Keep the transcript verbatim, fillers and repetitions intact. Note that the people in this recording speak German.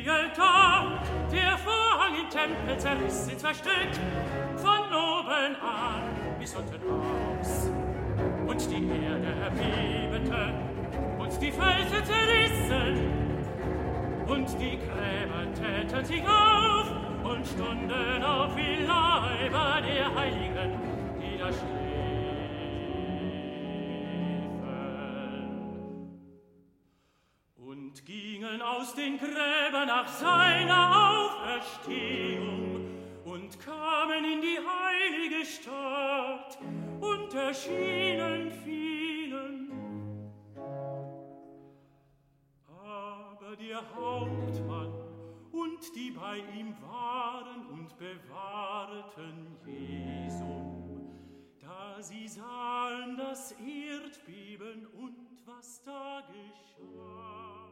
da, der Vorhang im Tempel zerriss in zwei Stück, von oben an bis unten aus. Und die Erde erbebte, und die Felsen zerrissen, und die Gräber täten sich auf, und stunden auf wie Leiber der Heiligen, die da schliefen. Und gingen aus den Gräbern nach seiner Auferstehung und kamen in die heilige Stadt und erschienen vielen. Aber der Hauptmann und die bei ihm waren und bewahrten Jesum, da sie sahen das Erdbeben und was da geschah.